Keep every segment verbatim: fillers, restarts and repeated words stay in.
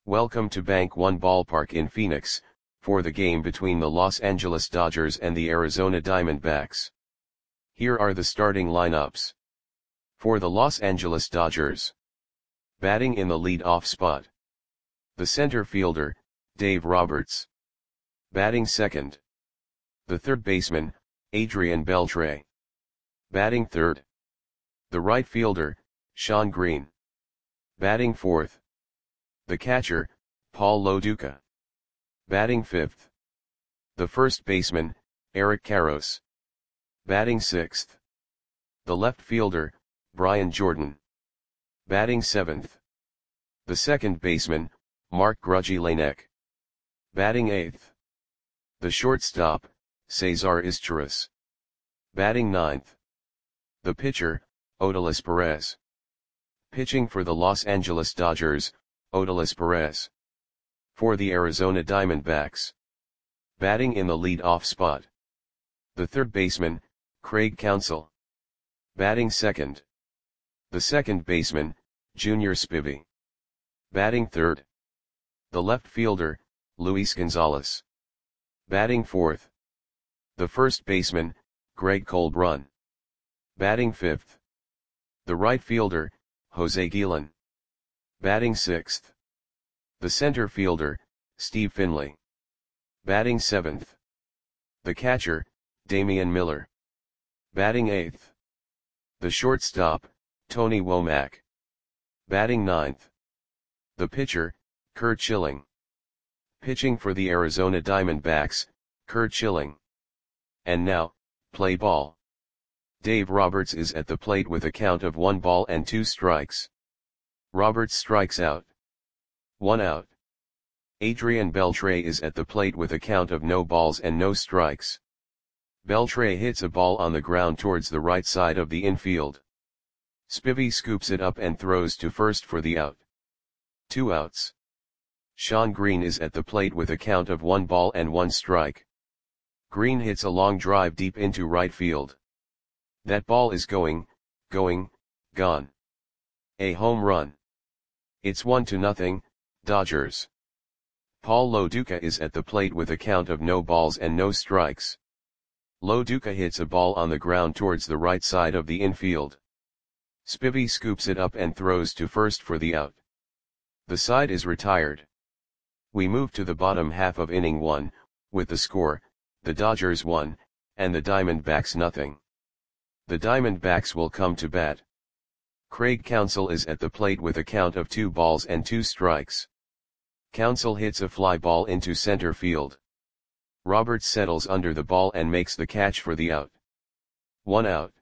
Welcome to Bank One Ballpark in Phoenix, for the game between the Los Angeles Dodgers and the Arizona Diamondbacks. Here are the starting lineups. For the Los Angeles Dodgers. Batting in the lead-off spot. The center fielder, Dave Roberts. Batting second. The third baseman, Adrian Beltre. Batting third. The right fielder, Shawn Green. Batting fourth. The catcher, Paul Lo Duca. Batting fifth. The first baseman, Eric Karros. Batting sixth. The left fielder, Brian Jordan. Batting seventh. The second baseman, Mark Grudzielanek. Batting eighth. The shortstop, Cesar Izturis. Batting ninth. The pitcher, Odalis Perez. Pitching for the Los Angeles Dodgers, Odalis Perez. For the Arizona Diamondbacks. Batting in the lead-off spot. The third baseman, Craig Counsell. Batting second. The second baseman, Junior Spivey. Batting third. The left fielder, Luis Gonzalez. Batting fourth. The first baseman, Greg Colbrun. Batting fifth. The right fielder, Jose Guillen. Batting sixth. The center fielder, Steve Finley. Batting seventh. The catcher, Damian Miller. Batting eighth. The shortstop, Tony Womack. Batting ninth. The pitcher, Curt Schilling. Pitching for the Arizona Diamondbacks, Curt Schilling. And now, play ball. Dave Roberts is at the plate with a count of one ball and two strikes. Roberts strikes out. One out. Adrian Beltre is at the plate with a count of no balls and no strikes. Beltre hits a ball on the ground towards the right side of the infield. Spivey scoops it up and throws to first for the out. Two outs. Shawn Green is at the plate with a count of one ball and one strike. Green hits a long drive deep into right field. That ball is going, going, gone. A home run. It's one to nothing, Dodgers. Paul Lo Duca is at the plate with a count of no balls and no strikes. Lo Duca hits a ball on the ground towards the right side of the infield. Spivey scoops it up and throws to first for the out. The side is retired. We move to the bottom half of inning one, with the score, the Dodgers one, and the Diamondbacks nothing. The Diamondbacks will come to bat. Craig Counsell is at the plate with a count of two balls and two strikes. Counsell hits a fly ball into center field. Roberts settles under the ball and makes the catch for the out. One out.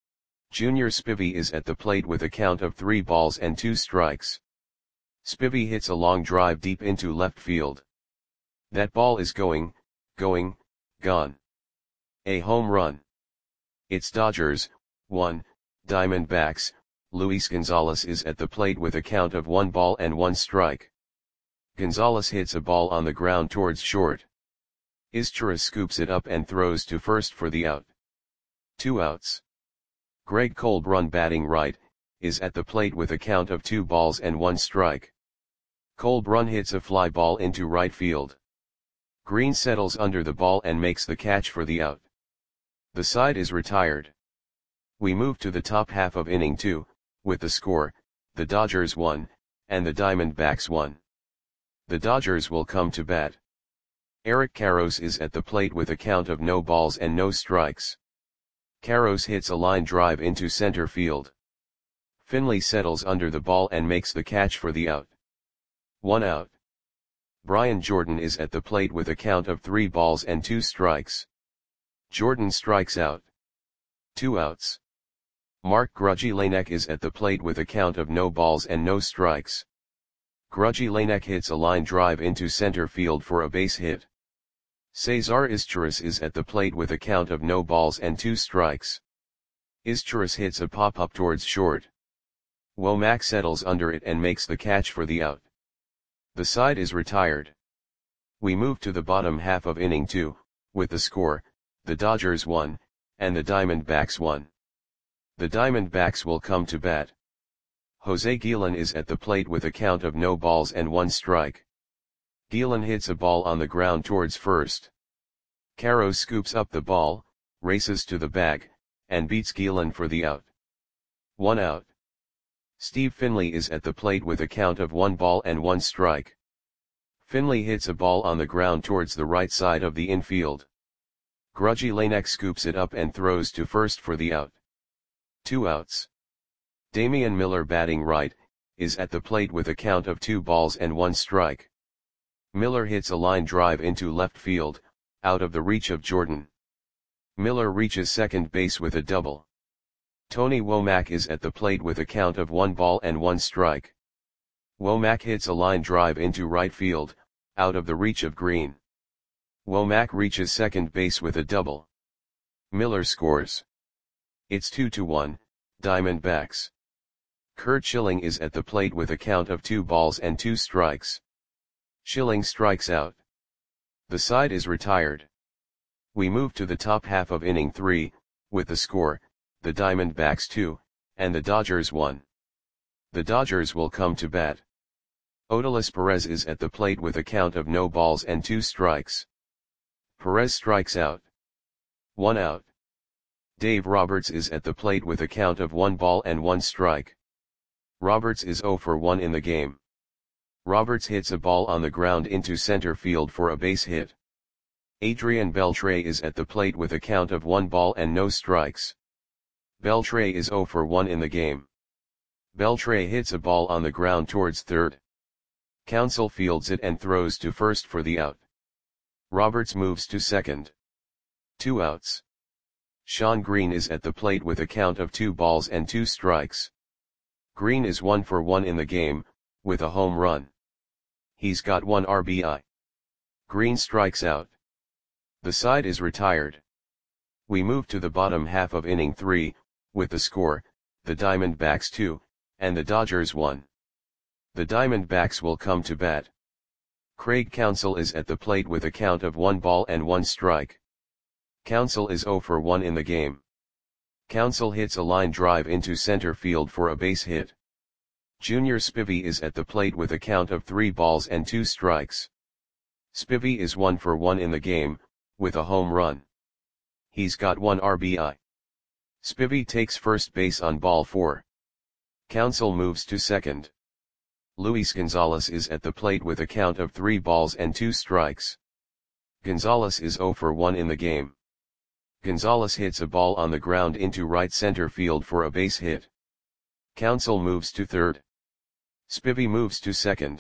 Junior Spivey is at the plate with a count of three balls and two strikes. Spivey hits a long drive deep into left field. That ball is going, going, gone. A home run. It's Dodgers, one, Diamondbacks. Luis Gonzalez is at the plate with a count of one ball and one strike. Gonzalez hits a ball on the ground towards short. Izturis scoops it up and throws to first for the out. Two outs. Greg Colbrun, batting right, is at the plate with a count of two balls and one strike. Colbrun hits a fly ball into right field. Green settles under the ball and makes the catch for the out. The side is retired. We move to the top half of inning two, with the score, the Dodgers one, and the Diamondbacks one. The Dodgers will come to bat. Eric Karros is at the plate with a count of no balls and no strikes. Karros hits a line drive into center field. Finley settles under the ball and makes the catch for the out. One out. Brian Jordan is at the plate with a count of three balls and two strikes. Jordan strikes out. Two outs. Mark Grudzielanek is at the plate with a count of no balls and no strikes. Grudzielanek hits a line drive into center field for a base hit. Cesar Izturis is at the plate with a count of no balls and two strikes. Izturis hits a pop-up towards short. Womack settles under it and makes the catch for the out. The side is retired. We move to the bottom half of inning two, with the score, the Dodgers one, and the Diamondbacks one. The Diamondbacks will come to bat. Jose Guillen is at the plate with a count of no balls and one strike. Guillen hits a ball on the ground towards first. Caro scoops up the ball, races to the bag, and beats Guillen for the out. One out. Steve Finley is at the plate with a count of one ball and one strike. Finley hits a ball on the ground towards the right side of the infield. Grudgy Lanek scoops it up and throws to first for the out. Two outs. Damian Miller, batting right, is at the plate with a count of two balls and one strike. Miller hits a line drive into left field, out of the reach of Jordan. Miller reaches second base with a double. Tony Womack is at the plate with a count of one ball and one strike. Womack hits a line drive into right field, out of the reach of Green. Womack reaches second base with a double. Miller scores. It's two to one, Diamondbacks. Curt Schilling is at the plate with a count of two balls and two strikes. Schilling strikes out. The side is retired. We move to the top half of inning three, with the score, the Diamondbacks two, and the Dodgers one. The Dodgers will come to bat. Odalis Perez is at the plate with a count of no balls and two strikes. Perez strikes out. One out. Dave Roberts is at the plate with a count of one ball and one strike. Roberts is zero for one in the game. Roberts hits a ball on the ground into center field for a base hit. Adrian Beltre is at the plate with a count of one ball and no strikes. Beltre is zero for one in the game. Beltre hits a ball on the ground towards third. Counsell fields it and throws to first for the out. Roberts moves to second. Two outs. Shawn Green is at the plate with a count of two balls and two strikes. Green is one for one in the game, with a home run. He's got one R B I. Green strikes out. The side is retired. We move to the bottom half of inning three, with the score, the Diamondbacks two, and the Dodgers one. The Diamondbacks will come to bat. Craig Counsell is at the plate with a count of one ball and one strike. Counsell is zero for one in the game. Counsell hits a line drive into center field for a base hit. Junior Spivey is at the plate with a count of three balls and two strikes. Spivey is one for one in the game, with a home run. He's got one R B I. Spivey takes first base on ball four. Counsell moves to second. Luis Gonzalez is at the plate with a count of three balls and two strikes. Gonzalez is zero for one in the game. Gonzalez hits a ball on the ground into right center field for a base hit. Counsell moves to third. Spivey moves to second.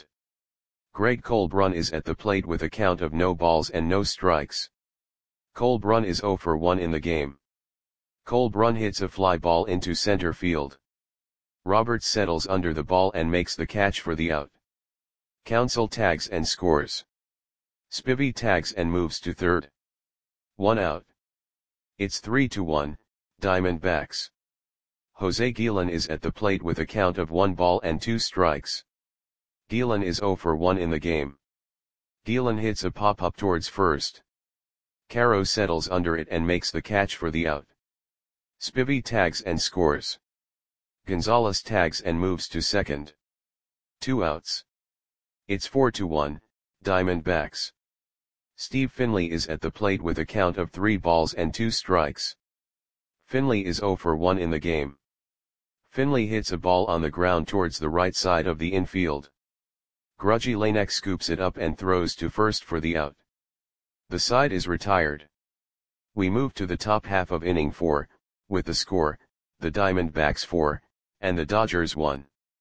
Greg Colbrun is at the plate with a count of no balls and no strikes. Colbrun is zero for one in the game. Colbrun hits a fly ball into center field. Roberts settles under the ball and makes the catch for the out. Counsell tags and scores. Spivey tags and moves to third. One out. It's three to one, Diamondbacks. Jose Guillen is at the plate with a count of one ball and two strikes. Guillen is zero for one in the game. Guillen hits a pop-up towards first. Caro settles under it and makes the catch for the out. Spivey tags and scores. Gonzalez tags and moves to second. Two outs. It's four to one, Diamondbacks. Steve Finley is at the plate with a count of three balls and two strikes. Finley is zero for one in the game. Finley hits a ball on the ground towards the right side of the infield. Grudgy Lanek scoops it up and throws to first for the out. The side is retired. We move to the top half of inning four, with the score, the Diamondbacks four, and the Dodgers one.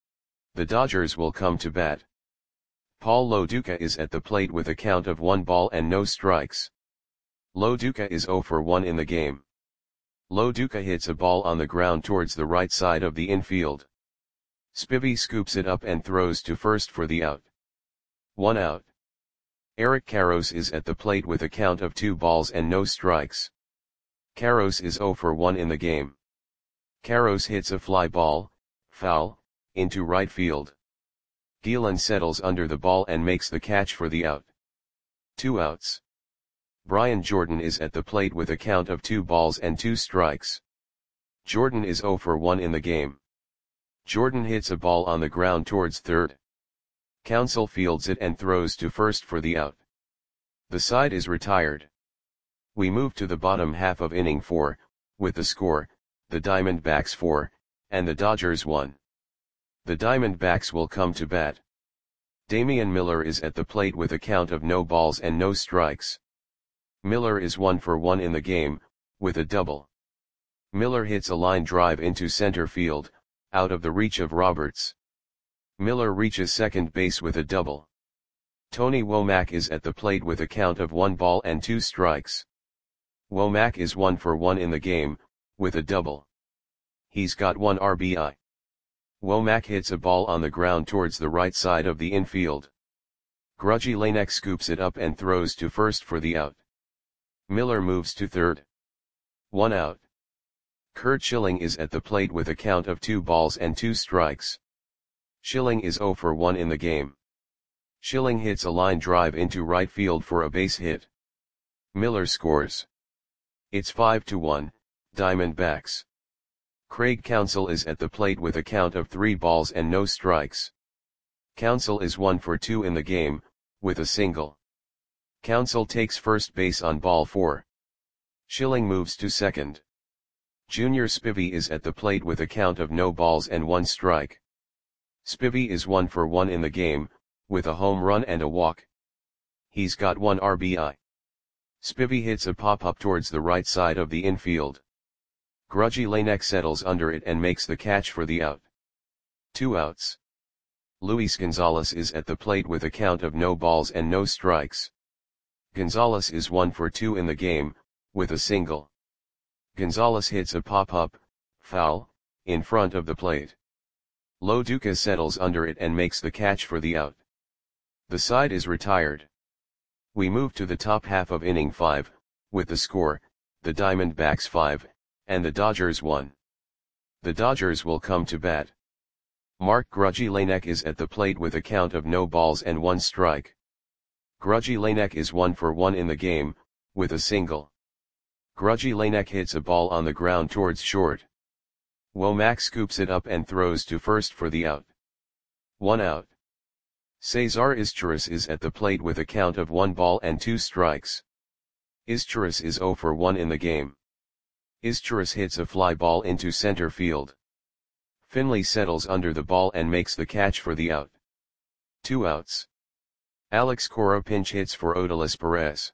The Dodgers will come to bat. Paul Lo Duca is at the plate with a count of one ball and no strikes. Lo Duca is zero for one in the game. Lo Duca hits a ball on the ground towards the right side of the infield. Spivey scoops it up and throws to first for the out. One out. Eric Karros is at the plate with a count of two balls and no strikes. Karros is zero for one in the game. Karros hits a fly ball, foul, into right field. Guillen settles under the ball and makes the catch for the out. Two outs. Brian Jordan is at the plate with a count of two balls and two strikes. Jordan is zero for one in the game. Jordan hits a ball on the ground towards third. Counsell fields it and throws to first for the out. The side is retired. We move to the bottom half of inning four, with the score, the Diamondbacks four, and the Dodgers one. The Diamondbacks will come to bat. Damian Miller is at the plate with a count of no balls and no strikes. Miller is one for one in the game, with a double. Miller hits a line drive into center field, out of the reach of Roberts. Miller reaches second base with a double. Tony Womack is at the plate with a count of one ball and two strikes. Womack is one for one in the game, with a double. He's got one R B I. Womack hits a ball on the ground towards the right side of the infield. Grudgy Lanek scoops it up and throws to first for the out. Miller moves to third. One out. Curt Schilling is at the plate with a count of two balls and two strikes. Schilling is zero for one in the game. Schilling hits a line drive into right field for a base hit. Miller scores. It's five to one, Diamondbacks. Craig Counsell is at the plate with a count of three balls and no strikes. Counsell is one for two in the game, with a single. Counsell takes first base on ball four. Schilling moves to second. Junior Spivey is at the plate with a count of no balls and one strike. Spivey is one for one in the game, with a home run and a walk. He's got one R B I. Spivey hits a pop-up towards the right side of the infield. Grudgy Lanek settles under it and makes the catch for the out. Two outs. Luis Gonzalez is at the plate with a count of no balls and no strikes. Gonzalez is one for two in the game, with a single. Gonzalez hits a pop-up, foul, in front of the plate. Lo Duca settles under it and makes the catch for the out. The side is retired. We move to the top half of inning five, with the score, the Diamondbacks five, and the Dodgers one. The Dodgers will come to bat. Mark Grudgy Lanek is at the plate with a count of no balls and one strike. Grudgy Lanek is one for one in the game, with a single. Grudgy Lanek hits a ball on the ground towards short. Womack scoops it up and throws to first for the out. One out. Cesar Izturis is at the plate with a count of one ball and two strikes. Izturis is zero for one in the game. Izturis hits a fly ball into center field. Finley settles under the ball and makes the catch for the out. Two outs. Alex Cora pinch hits for Odalis Perez.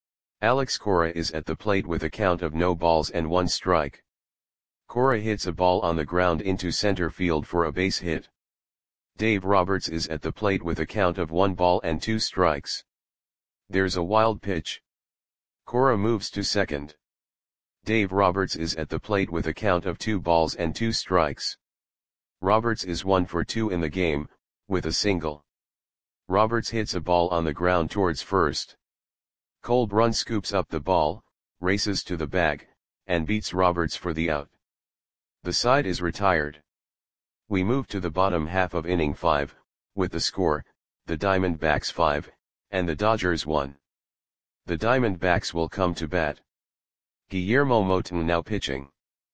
Alex Cora is at the plate with a count of no balls and one strike. Cora hits a ball on the ground into center field for a base hit. Dave Roberts is at the plate with a count of one ball and two strikes. There's a wild pitch. Cora moves to second. Dave Roberts is at the plate with a count of two balls and two strikes. Roberts is one for two in the game, with a single. Roberts hits a ball on the ground towards first. Cole Brun scoops up the ball, races to the bag, and beats Roberts for the out. The side is retired. We move to the bottom half of inning five, with the score, the Diamondbacks five, and the Dodgers one. The Diamondbacks will come to bat. Guillermo Moton now pitching.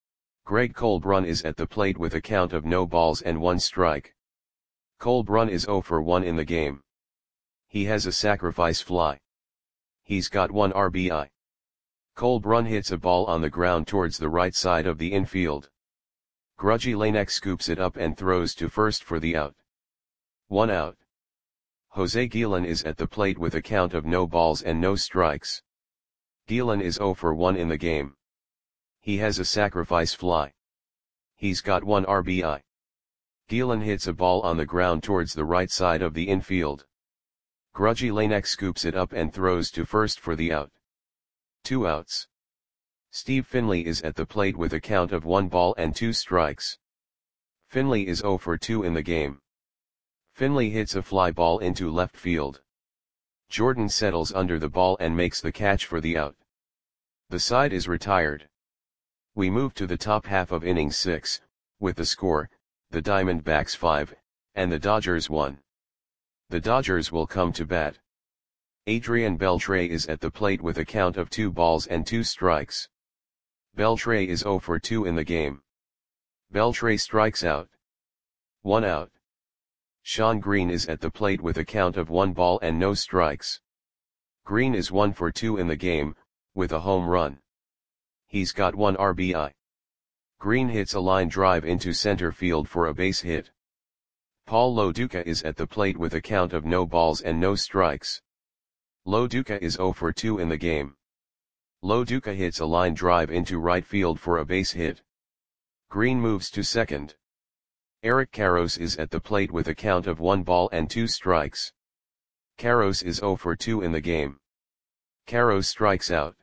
Greg Colbrun is at the plate with a count of no balls and one strike. Colbrun is zero for one in the game. He has a sacrifice fly. He's got one R B I. Colbrun hits a ball on the ground towards the right side of the infield. Grudgy Lanek scoops it up and throws to first for the out. One out. Jose Guillen is at the plate with a count of no balls and no strikes. Guillen is zero for one in the game. He has a sacrifice fly. He's got one R B I. Guillen hits a ball on the ground towards the right side of the infield. Grudgy Lanek scoops it up and throws to first for the out. Two outs. Steve Finley is at the plate with a count of one ball and two strikes. Finley is zero for two in the game. Finley hits a fly ball into left field. Jordan settles under the ball and makes the catch for the out. The side is retired. We move to the top half of inning six, with the score, the Diamondbacks five, and the Dodgers one. The Dodgers will come to bat. Adrian Beltre is at the plate with a count of two balls and two strikes. Beltre is zero for two in the game. Beltre strikes out. One out. Shawn Green is at the plate with a count of one ball and no strikes. Green is one for two in the game, with a home run. He's got one R B I. Green hits a line drive into center field for a base hit. Paul Lo Duca is at the plate with a count of no balls and no strikes. Lo Duca is zero for two in the game. Lo Duca hits a line drive into right field for a base hit. Green moves to second. Eric Karros is at the plate with a count of one ball and two strikes. Karros is zero for two in the game. Karros strikes out.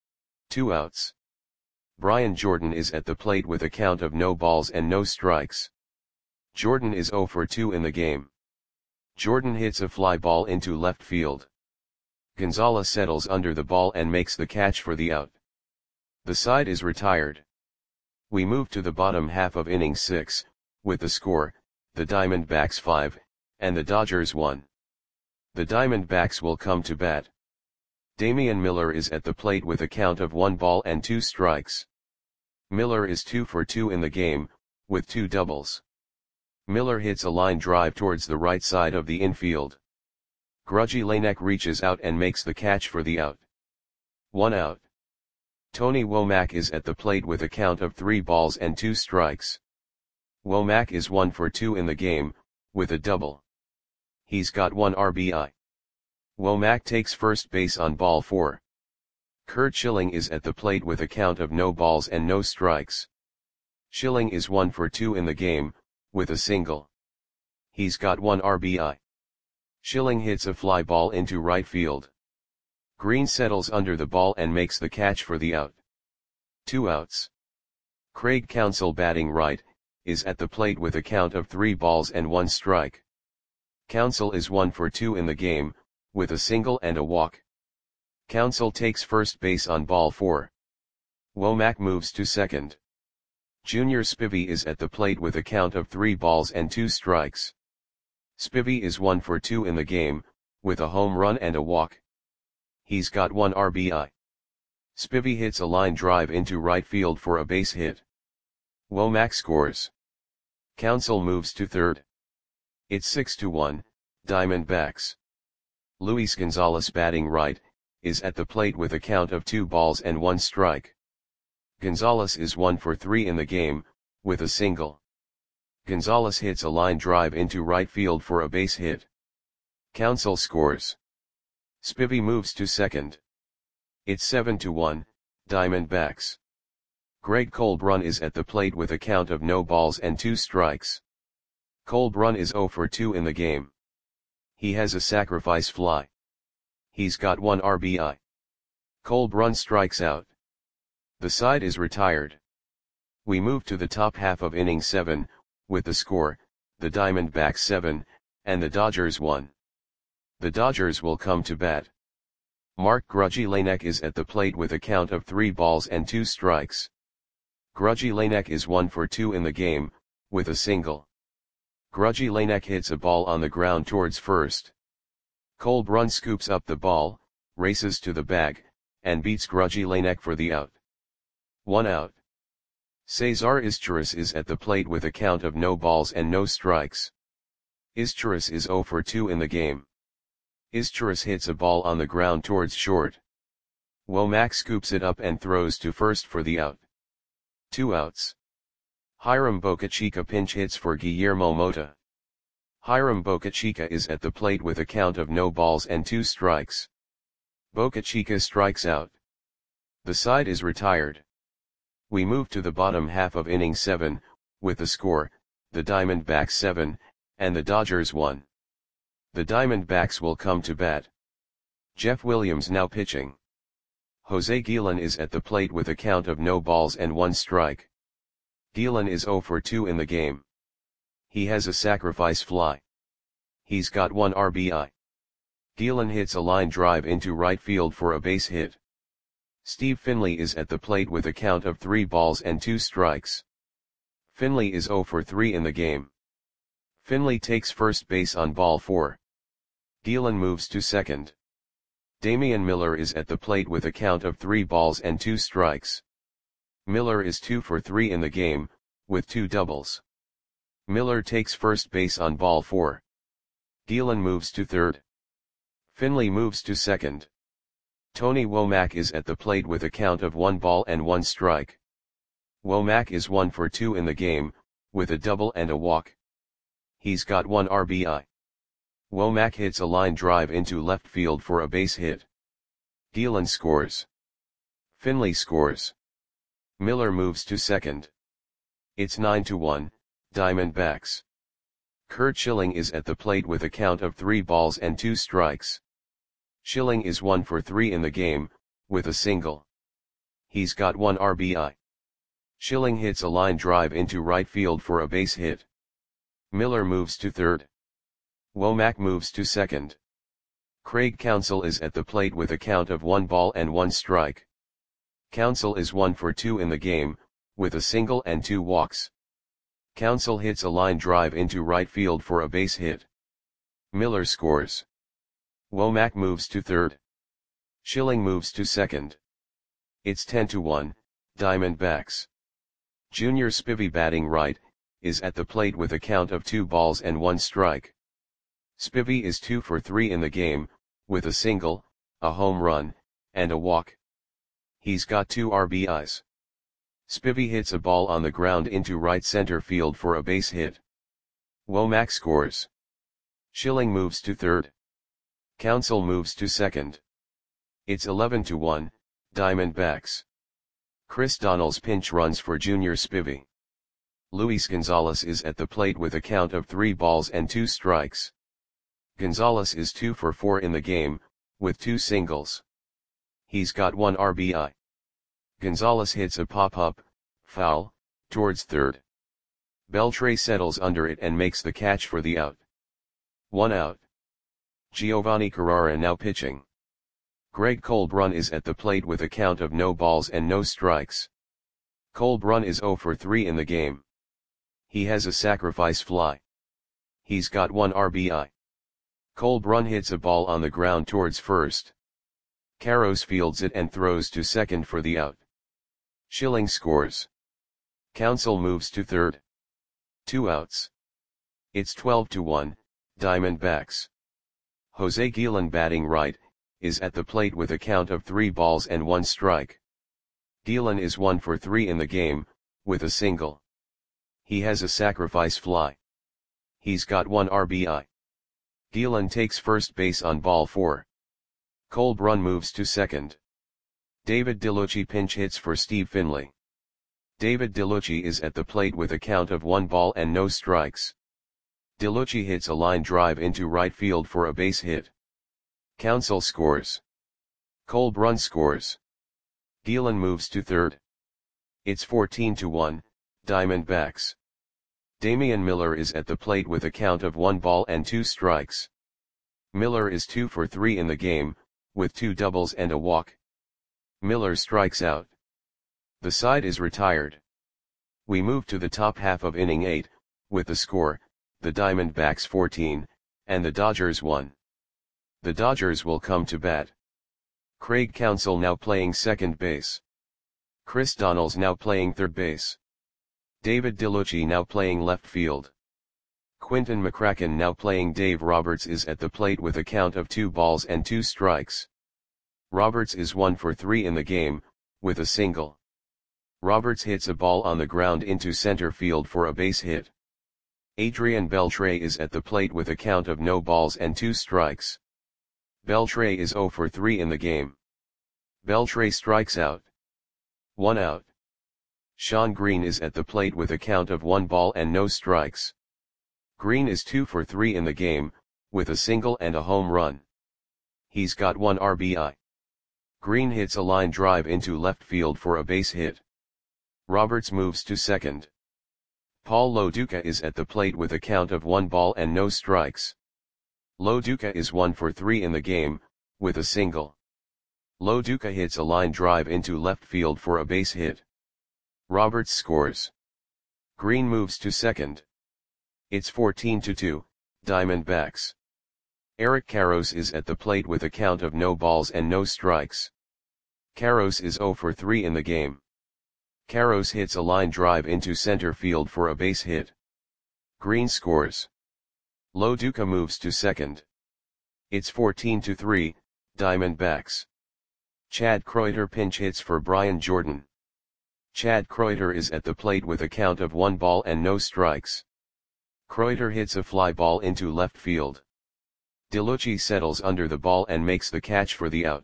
Two outs. Brian Jordan is at the plate with a count of no balls and no strikes. Jordan is zero for two in the game. Jordan hits a fly ball into left field. Gonzalez settles under the ball and makes the catch for the out. The side is retired. We move to the bottom half of inning six, with the score, the Diamondbacks five, and the Dodgers one. The Diamondbacks will come to bat. Damian Miller is at the plate with a count of one ball and two strikes. Miller is two for two in the game, with two doubles. Miller hits a line drive towards the right side of the infield. Grudgy Lanek reaches out and makes the catch for the out. One out. Tony Womack is at the plate with a count of three balls and two strikes. Womack is one for two in the game, with a double. He's got one R B I. Womack takes first base on ball four. Curt Schilling is at the plate with a count of no balls and no strikes. Schilling is one for two in the game, with a single. He's got one R B I. Schilling hits a fly ball into right field. Green settles under the ball and makes the catch for the out. Two outs. Craig Counsell, batting right, is at the plate with a count of three balls and one strike. Counsell is one for two in the game, with a single and a walk. Counsell takes first base on ball four. Womack moves to second. Junior Spivey is at the plate with a count of three balls and two strikes. Spivey is one for two in the game, with a home run and a walk. He's got one R B I. Spivey hits a line drive into right field for a base hit. Womack scores. Counsell moves to third. It's six to one, Diamondbacks. Luis Gonzalez, batting right, is at the plate with a count of two balls and one strike. Gonzalez is one for three in the game, with a single. Gonzalez hits a line drive into right field for a base hit. Counsell scores. Spivey moves to second. It's seven to one, Diamondbacks. Greg Colbrun is at the plate with a count of no balls and two strikes. Colbrun is zero for two in the game. He has a sacrifice fly. He's got one R B I. Colbrun strikes out. The side is retired. We move to the top half of inning seven, with the score, the Diamondbacks seven, and the Dodgers one. The Dodgers will come to bat. Mark Grudgy Lanek is at the plate with a count of three balls and two strikes. Grudgy Lanek is one for two in the game, with a single. Grudgy Lanek hits a ball on the ground towards first. Colbrun scoops up the ball, races to the bag, and beats Grudgy Lanek for the out. One out. Cesar Izturis is at the plate with a count of no balls and no strikes. Izturis is zero for two in the game. Izturis hits a ball on the ground towards short. Womack scoops it up and throws to first for the out. Two outs. Hiram Bocachica pinch hits for Guillermo Mota. Hiram Bocachica is at the plate with a count of no balls and two strikes. Bocachica strikes out. The side is retired. We move to the bottom half of inning seven, with the score, the Diamondbacks seven, and the Dodgers one. The Diamondbacks will come to bat. Jeff Williams now pitching. Jose Guillen is at the plate with a count of no balls and one strike. Guillen is zero for two in the game. He has a sacrifice fly. He's got one R B I. Guillen hits a line drive into right field for a base hit. Steve Finley is at the plate with a count of three balls and two strikes. Finley is zero for three in the game. Finley takes first base on ball four. Guillen moves to second. Damian Miller is at the plate with a count of three balls and two strikes. Miller is two for three in the game, with two doubles. Miller takes first base on ball four. Gielan moves to third. Finley moves to second. Tony Womack is at the plate with a count of one ball and one strike. Womack is one for two in the game, with a double and a walk. He's got one R B I. Womack hits a line drive into left field for a base hit. Gielan scores. Finley scores. Miller moves to second. It's nine to one, Diamondbacks. Curt Schilling is at the plate with a count of three balls and two strikes. Schilling is one for three in the game, with a single. He's got one R B I. Schilling hits a line drive into right field for a base hit. Miller moves to third. Womack moves to second. Craig Counsell is at the plate with a count of one ball and one strike. Counsell is one for two in the game, with a single and two walks. Counsell hits a line drive into right field for a base hit. Miller scores. Womack moves to third. Schilling moves to second. It's ten to one, Diamondbacks. Junior Spivey, batting right, is at the plate with a count of two balls and one strike. Spivey is two for three in the game, with a single, a home run, and a walk. He's got two R B Is. Spivey hits a ball on the ground into right center field for a base hit. Womack scores. Schilling moves to third. Counsell moves to second. It's eleven to one, Diamondbacks. Chris Donnells pinch runs for Junior Spivey. Luis Gonzalez is at the plate with a count of three balls and two strikes. Gonzalez is two for four in the game, with two singles. He's got one R B I. Gonzalez hits a pop-up, foul, towards third. Beltre settles under it and makes the catch for the out. One out. Giovanni Carrara now pitching. Greg Colbrun is at the plate with a count of no balls and no strikes. Colbrun is zero for three in the game. He has a sacrifice fly. He's got one R B I. Colbrun hits a ball on the ground towards first. Karros fields it and throws to second for the out. Schilling scores. Counsell moves to third. Two outs. It's twelve to one, Diamondbacks. Jose Gielan, batting right, is at the plate with a count of three balls and one strike. Gielan is one for three in the game, with a single. He has a sacrifice fly. He's got one R B I. Gielan takes first base on ball four. Colbrun moves to second. David DeLucci pinch hits for Steve Finley. David DeLucci is at the plate with a count of one ball and no strikes. DeLucci hits a line drive into right field for a base hit. Counsell scores. Colbrun scores. Gielan moves to third. It's fourteen to one, Diamondbacks. Damian Miller is at the plate with a count of one ball and two strikes. Miller is two for three in the game, with two doubles and a walk. Miller strikes out. The side is retired. We move to the top half of inning eight, with the score, the Diamondbacks fourteen, and the Dodgers one. The Dodgers will come to bat. Craig Counsell now playing second base. Chris Donnells now playing third base. David DeLucci now playing left field. Quinton McCracken now playing Dave Roberts is at the plate with a count of two balls and two strikes. Roberts is one for three in the game, with a single. Roberts hits a ball on the ground into center field for a base hit. Adrian Beltre is at the plate with a count of no balls and two strikes. Beltre is zero for three in the game. Beltre strikes out. One out. Sean Green is at the plate with a count of one ball and no strikes. Green is two for three in the game, with a single and a home run. He's got one R B I. Green hits a line drive into left field for a base hit. Roberts moves to second. Paul Lo Duca is at the plate with a count of one ball and no strikes. Lo Duca is one for three in the game, with a single. Lo Duca hits a line drive into left field for a base hit. Roberts scores. Green moves to second. It's fourteen to two, Diamondbacks. Eric Karros is at the plate with a count of no balls and no strikes. Karros is zero for three in the game. Karros hits a line drive into center field for a base hit. Green scores. Lo Duca moves to second. It's fourteen to three, Diamondbacks. Chad Kreuter pinch hits for Brian Jordan. Chad Kreuter is at the plate with a count of one ball and no strikes. Kreuter hits a fly ball into left field. DeLucci settles under the ball and makes the catch for the out.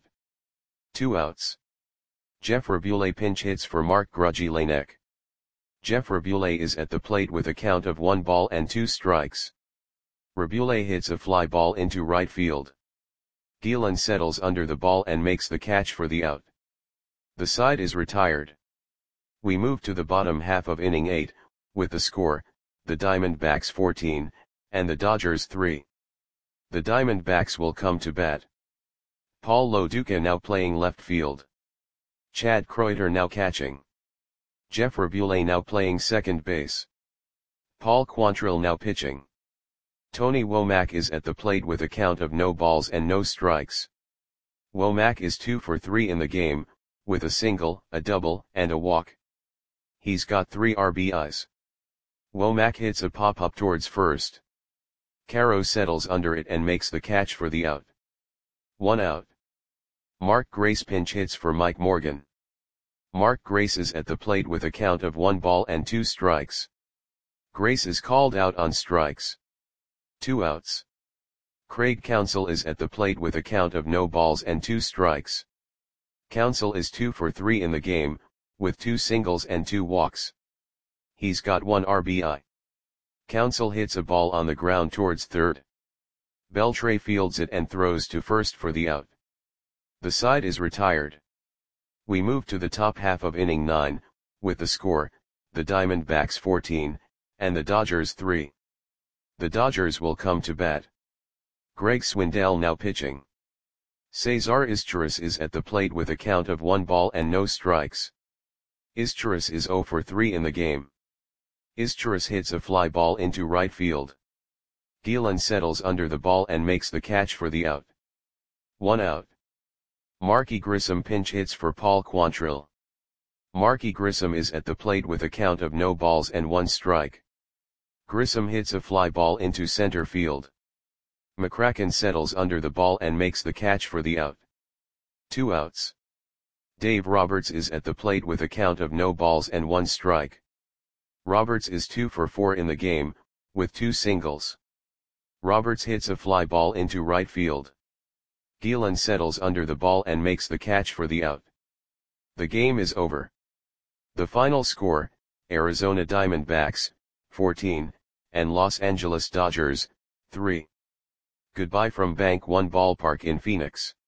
Two outs. Jeff Raboulet pinch hits for Mark Grudzielanek. Jeff Raboulet is at the plate with a count of one ball and two strikes. Raboulet hits a fly ball into right field. Gielan settles under the ball and makes the catch for the out. The side is retired. We move to the bottom half of inning eight, with the score, the Diamondbacks fourteen, and the Dodgers three. The Diamondbacks will come to bat. Paul Lo Duca now playing left field. Chad Kreuter now catching. Jeff Raboulet now playing second base. Paul Quantrill now pitching. Tony Womack is at the plate with a count of no balls and no strikes. Womack is two for three in the game, with a single, a double, and a walk. He's got three R B Is. Womack hits a pop-up towards first. Caro settles under it and makes the catch for the out. One out. Mark Grace pinch hits for Mike Morgan. Mark Grace is at the plate with a count of one ball and two strikes. Grace is called out on strikes. Two outs. Craig Counsell is at the plate with a count of no balls and two strikes. Counsell is two for three in the game, with two singles and two walks. He's got one R B I. Counsell hits a ball on the ground towards third. Beltre fields it and throws to first for the out. The side is retired. We move to the top half of inning nine, with the score, the Diamondbacks fourteen, and the Dodgers three. The Dodgers will come to bat. Greg Swindell now pitching. Cesar Izturis is at the plate with a count of one ball and no strikes. Izturis is zero for three in the game. Izturis hits a fly ball into right field. Gielan settles under the ball and makes the catch for the out. One out. Marky Grissom pinch hits for Paul Quantrill. Marky Grissom is at the plate with a count of no balls and one strike. Grissom hits a fly ball into center field. McCracken settles under the ball and makes the catch for the out. Two outs. Dave Roberts is at the plate with a count of no balls and one strike. Roberts is two for four in the game, with two singles. Roberts hits a fly ball into right field. Gielan settles under the ball and makes the catch for the out. The game is over. The final score, Arizona Diamondbacks, fourteen, and Los Angeles Dodgers, three. Goodbye from Bank One Ballpark in Phoenix.